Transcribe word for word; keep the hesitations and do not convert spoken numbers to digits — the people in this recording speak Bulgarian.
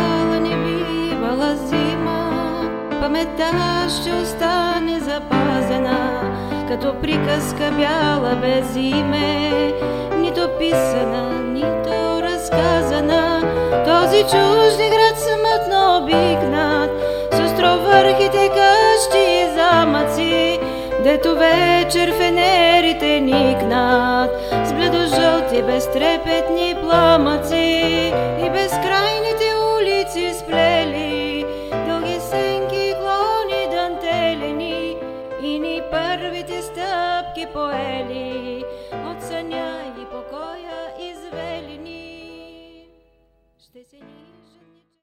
бивала, не бивала зима, паметта ще остане запазена, като приказка бяла без име, нито писана, нито разказана. Този чужди град смътно обикнат, с островърхите къщи и замъци, дето вечер фенерите никнат с бледожълти безтрепетни пламъци.